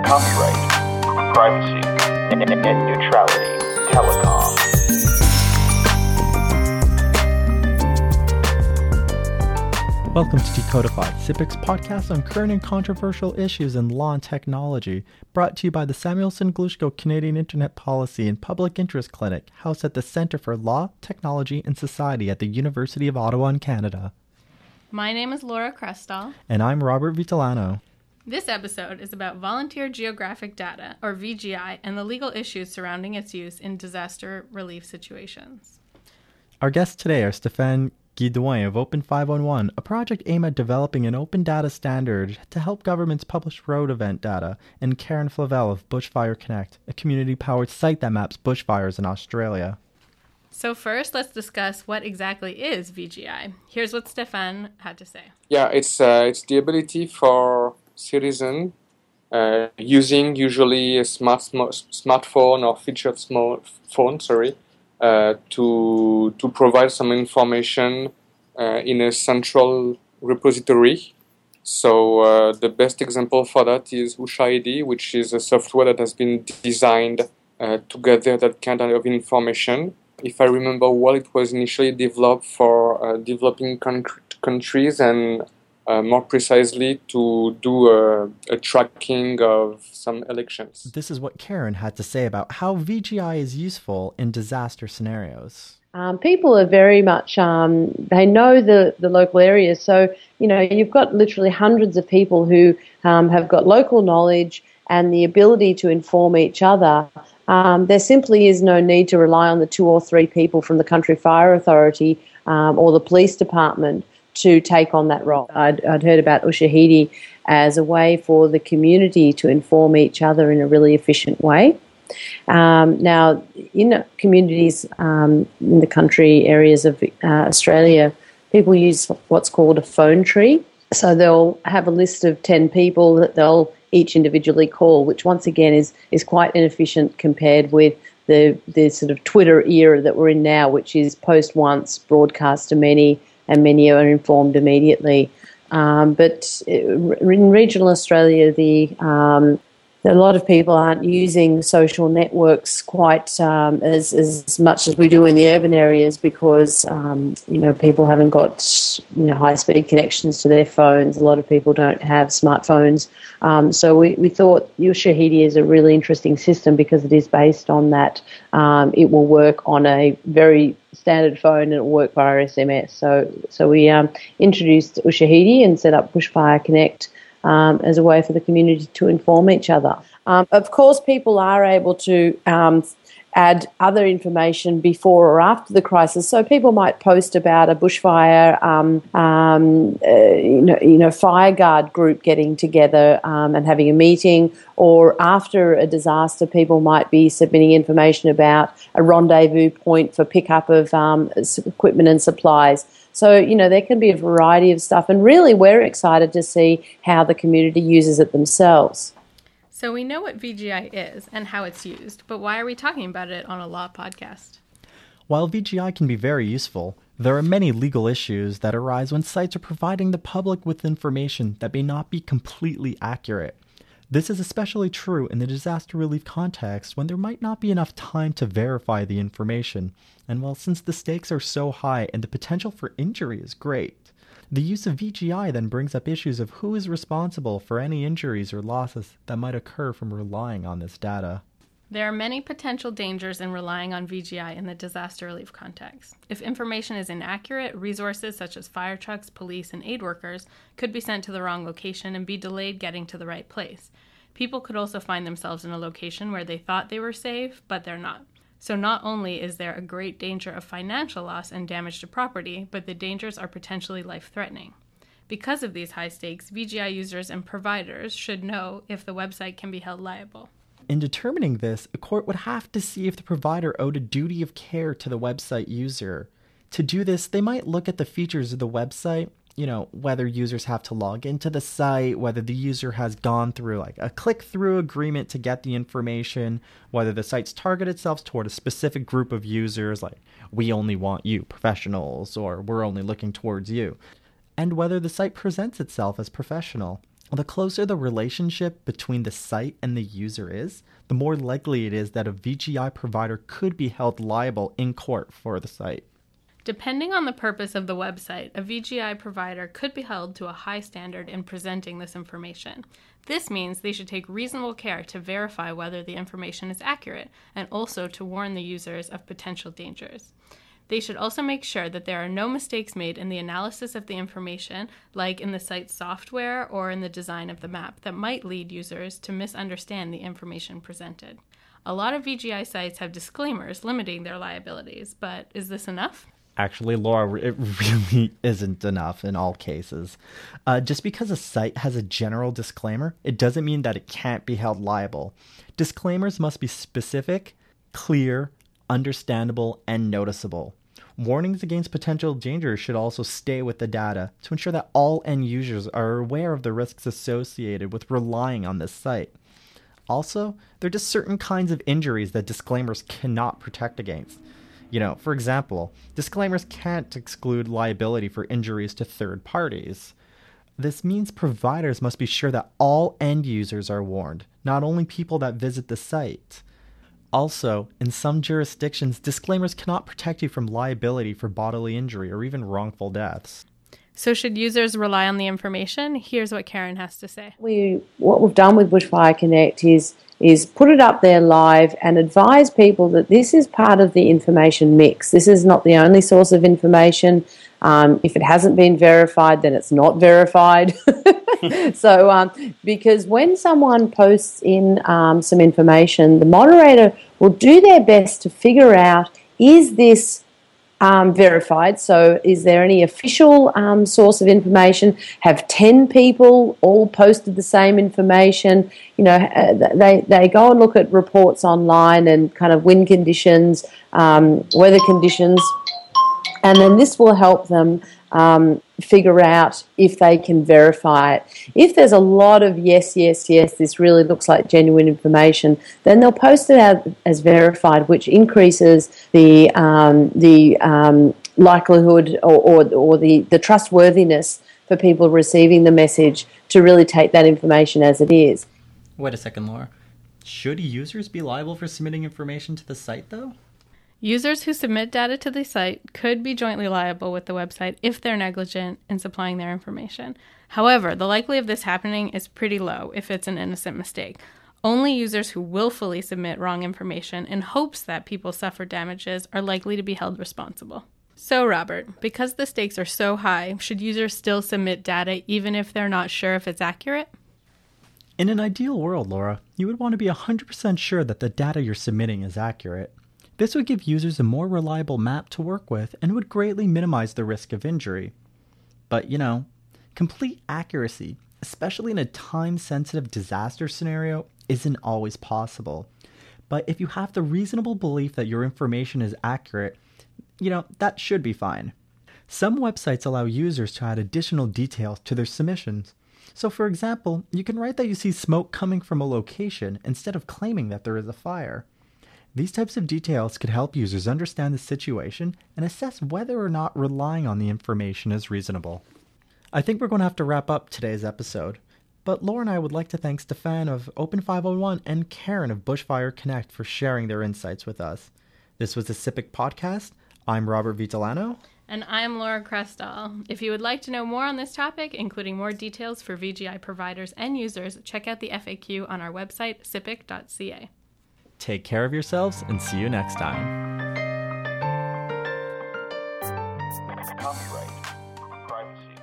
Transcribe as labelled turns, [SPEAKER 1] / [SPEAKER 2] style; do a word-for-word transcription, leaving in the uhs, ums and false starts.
[SPEAKER 1] copyright, privacy, and, and neutrality, telecom.
[SPEAKER 2] Welcome to Decodified, CIPIC's podcast on current and controversial issues in law and technology, brought to you by the Samuelson Glushko Canadian Internet Policy and Public Interest Clinic, housed at the Centre for Law, Technology and Society at the University of Ottawa in Canada.
[SPEAKER 3] My name is Laura Crestal.
[SPEAKER 2] And I'm Robert Vitellano.
[SPEAKER 3] This episode is about Volunteer Geographic Data, or V G I, and the legal issues surrounding its use in disaster relief situations.
[SPEAKER 2] Our guests today are Stéphane Guidouin of Open five one one, a project aimed at developing an open data standard to help governments publish road event data, and Karen Flavel of Bushfire Connect, a community-powered site that maps bushfires in Australia.
[SPEAKER 3] So first, let's discuss what exactly is V G I. Here's what Stéphane had to say.
[SPEAKER 4] Yeah, it's uh, it's the ability for citizens uh, using usually a smart sm- smartphone or featured small phone, sorry, uh, to to provide some information uh, in a central repository. So uh, the best example for that is Ushahidi, which is a software that has been designed uh, to gather that kind of information. If I remember well, it was initially developed for uh, developing con- countries and uh, more precisely to do a, a tracking of some elections.
[SPEAKER 2] This is what Karen had to say about how V G I is useful in disaster scenarios.
[SPEAKER 5] Um, people are very much, um, they know the, the local areas. So, you know, you've got literally hundreds of people who um, have got local knowledge and the ability to inform each other. Um, there simply is no need to rely on the two or three people from the Country Fire Authority um, or the police department to take on that role. I'd, I'd heard about Ushahidi as a way for the community to inform each other in a really efficient way. Um, now, in communities um, in the country areas of uh, Australia, people use what's called a phone tree. So they'll have a list of ten people that they'll each individually call, which once again is is quite inefficient compared with the the sort of Twitter era that we're in now, which is post once, broadcast to many, and many are informed immediately. Um, but in regional Australia, the um, a lot of people aren't using social networks quite um, as, as much as we do in the urban areas because, um, you know, people haven't got, you know, high-speed connections to their phones. A lot of people don't have smartphones. Um, so we, we thought Ushahidi is a really interesting system because it is based on that. Um, it will work on a very standard phone and it will work via S M S. So, so we um, introduced Ushahidi and set up Bushfire Connect Um, as a way for the community to inform each other. Um, of course, people are able to um, add other information before or after the crisis. So people might post about a bushfire, um, um, uh, you know, you know, fire guard group getting together um, and having a meeting, or after a disaster, people might be submitting information about a rendezvous point for pickup of um, equipment and supplies. So, you know, there can be a variety of stuff. And really, we're excited to see how the community uses it themselves.
[SPEAKER 3] So we know what V G I is and how it's used, but why are we talking about it on a law podcast?
[SPEAKER 2] While V G I can be very useful, there are many legal issues that arise when sites are providing the public with information that may not be completely accurate. This is especially true in the disaster relief context when there might not be enough time to verify the information. And well, since the stakes are so high and the potential for injury is great, the use of V G I then brings up issues of who is responsible for any injuries or losses that might occur from relying on this data.
[SPEAKER 3] There are many potential dangers in relying on V G I in the disaster relief context. If information is inaccurate, resources such as fire trucks, police, and aid workers could be sent to the wrong location and be delayed getting to the right place. People could also find themselves in a location where they thought they were safe, but they're not. So not only is there a great danger of financial loss and damage to property, but the dangers are potentially life-threatening. Because of these high stakes, V G I users and providers should know if the website can be held liable.
[SPEAKER 2] In determining this, a court would have to see if the provider owed a duty of care to the website user. To do this, they might look at the features of the website, you know, whether users have to log into the site, whether the user has gone through like a click-through agreement to get the information, whether the site's target itself toward a specific group of users, like we only want you, professionals, or we're only looking towards you, and whether the site presents itself as professional. The closer the relationship between the site and the user is, the more likely it is that a V G I provider could be held liable in court for the site.
[SPEAKER 3] Depending on the purpose of the website, a V G I provider could be held to a high standard in presenting this information. This means they should take reasonable care to verify whether the information is accurate and also to warn the users of potential dangers. They should also make sure that there are no mistakes made in the analysis of the information, like in the site's software or in the design of the map, that might lead users to misunderstand the information presented. A lot of V G I sites have disclaimers limiting their liabilities, but is this enough?
[SPEAKER 2] Actually, Laura, it really isn't enough in all cases. Uh, just because a site has a general disclaimer, it doesn't mean that it can't be held liable. Disclaimers must be specific, clear, understandable, and noticeable. Warnings against potential dangers should also stay with the data to ensure that all end users are aware of the risks associated with relying on this site. Also, there are just certain kinds of injuries that disclaimers cannot protect against. You know, for example, disclaimers can't exclude liability for injuries to third parties. This means providers must be sure that all end users are warned, not only people that visit the site. Also, in some jurisdictions, disclaimers cannot protect you from liability for bodily injury or even wrongful deaths.
[SPEAKER 3] So should users rely on the information? Here's what Karen has to say.
[SPEAKER 5] We what we've done with Bushfire Connect is is put it up there live and advise people that this is part of the information mix. This is not the only source of information. Um, if it hasn't been verified, then it's not verified. So, um, because when someone posts in um, some information, the moderator will do their best to figure out, is this um, verified? So is there any official um, source of information? Have ten people all posted the same information? You know, they, they go and look at reports online and kind of wind conditions, um, weather conditions, and then this will help them um, figure out if they can verify it. If there's a lot of yes, yes, yes, this really looks like genuine information, then they'll post it out as verified, which increases the um, the um, likelihood or, or, or the, the trustworthiness for people receiving the message to really take that information as it is.
[SPEAKER 2] Wait a second, Laura. Should users be liable for submitting information to the site, though?
[SPEAKER 3] Users who submit data to the site could be jointly liable with the website if they're negligent in supplying their information. However, the likelihood of this happening is pretty low if it's an innocent mistake. Only users who willfully submit wrong information in hopes that people suffer damages are likely to be held responsible. So, Robert, because the stakes are so high, should users still submit data even if they're not sure if it's accurate?
[SPEAKER 2] In an ideal world, Laura, you would want to be one hundred percent sure that the data you're submitting is accurate. This would give users a more reliable map to work with and would greatly minimize the risk of injury. But, you know, complete accuracy, especially in a time-sensitive disaster scenario, isn't always possible. But if you have the reasonable belief that your information is accurate, you know, that should be fine. Some websites allow users to add additional details to their submissions. So, for example, you can write that you see smoke coming from a location instead of claiming that there is a fire. These types of details could help users understand the situation and assess whether or not relying on the information is reasonable. I think we're going to have to wrap up today's episode, but Laura and I would like to thank Stefan of Open five oh one and Karen of Bushfire Connect for sharing their insights with us. This was the S I P C Podcast. I'm Robert Vitellano.
[SPEAKER 3] And I'm Laura Crestal. If you would like to know more on this topic, including more details for V G I providers and users, check out the F A Q on our website, S I P C dot C A.
[SPEAKER 2] Take care of yourselves and see you next time.
[SPEAKER 1] Copyright. Privacy.